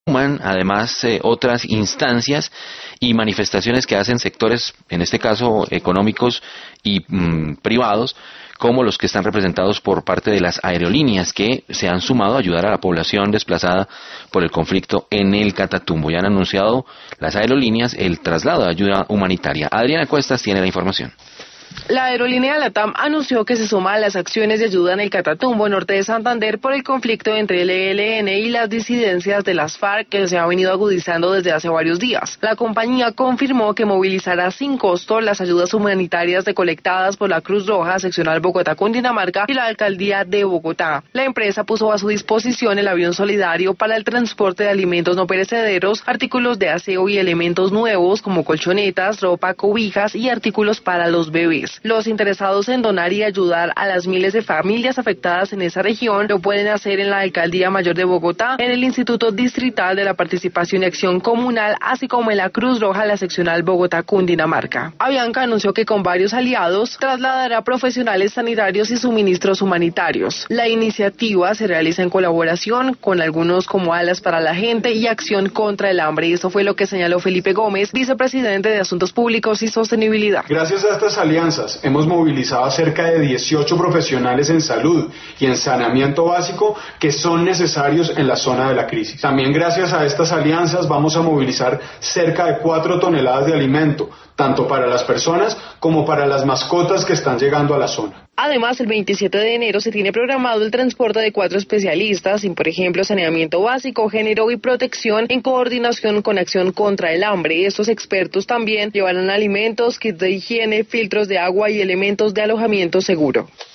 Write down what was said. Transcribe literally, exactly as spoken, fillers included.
además eh, otras instancias y manifestaciones que hacen sectores, en este caso económicos y mmm, privados, como los que están representados por parte de las aerolíneas que se han sumado a ayudar a la población desplazada por el conflicto en el Catatumbo. Ya han anunciado las aerolíneas el traslado de ayuda humanitaria. Adriana Cuestas tiene la información. La aerolínea LATAM anunció que se suma a las acciones de ayuda en el Catatumbo, norte de Santander, por el conflicto entre el E L N y las disidencias de las FARC que se ha venido agudizando desde hace varios días. La compañía confirmó que movilizará sin costo las ayudas humanitarias recolectadas por la Cruz Roja seccional Bogotá-Cundinamarca y la Alcaldía de Bogotá. La empresa puso a su disposición el avión solidario para el transporte de alimentos no perecederos, artículos de aseo y elementos nuevos como colchonetas, ropa, cobijas y artículos para los bebés. Los interesados en donar y ayudar a las miles de familias afectadas en esa región lo pueden hacer en la Alcaldía Mayor de Bogotá, en el Instituto Distrital de la Participación y Acción Comunal, así como en la Cruz Roja, la seccional Bogotá-Cundinamarca. Avianca anunció que con varios aliados trasladará profesionales sanitarios y suministros humanitarios. La iniciativa se realiza en colaboración con algunos como Alas para la Gente y Acción contra el Hambre. Eso fue lo que señaló Felipe Gómez, vicepresidente de Asuntos Públicos y Sostenibilidad. Gracias a estas alianzas hemos movilizado a cerca de dieciocho profesionales en salud y en saneamiento básico que son necesarios en la zona de la crisis. También gracias a estas alianzas vamos a movilizar cerca de cuatro toneladas de alimento, tanto para las personas como para las mascotas que están llegando a la zona. Además, el veintisiete de enero se tiene programado el transporte de cuatro especialistas en, por ejemplo, saneamiento básico, género y protección en coordinación con Acción contra el Hambre. Estos expertos también llevarán alimentos, kits de higiene, filtros de agua y elementos de alojamiento seguro.